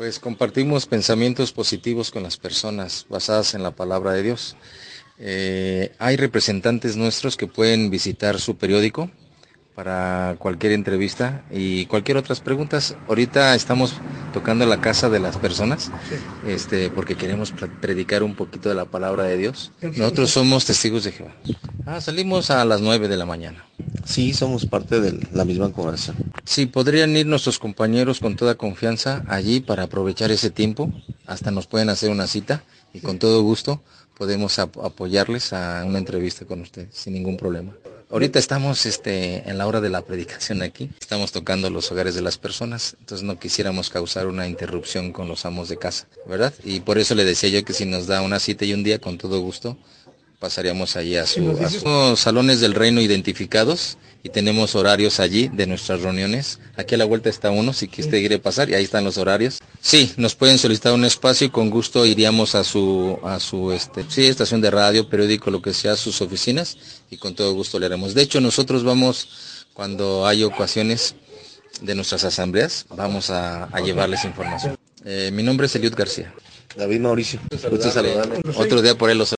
Pues compartimos pensamientos positivos con las personas basadas en la palabra de Dios. Hay representantes nuestros que pueden visitar su periódico para cualquier entrevista y cualquier otras preguntas. Ahorita estamos tocando la casa de las personas, porque queremos predicar un poquito de la palabra de Dios. Nosotros somos testigos de Jehová. Salimos a las 9 de la mañana. Sí, somos parte de la misma congregación. Sí, podrían ir nuestros compañeros con toda confianza allí para aprovechar ese tiempo. Hasta nos pueden hacer una cita y con todo gusto podemos apoyarles a una entrevista con ustedes sin ningún problema. Ahorita estamos en la hora de la predicación aquí. Estamos tocando los hogares de las personas, entonces no quisiéramos causar una interrupción con los amos de casa, ¿verdad? Y por eso le decía yo que si nos da una cita y un día, con todo gusto, pasaríamos allí a sus salones del reino identificados y tenemos horarios allí de nuestras reuniones. Aquí a la vuelta está uno, si usted quiere pasar, y ahí están los horarios. Sí, nos pueden solicitar un espacio y con gusto iríamos a su estación de radio, periódico, lo que sea, sus oficinas, y con todo gusto le haremos. De hecho, nosotros vamos, cuando hay ocasiones de nuestras asambleas, vamos a llevarles información. Mi nombre es Eliud García. David Mauricio, gusto saludarle. Otro día por él los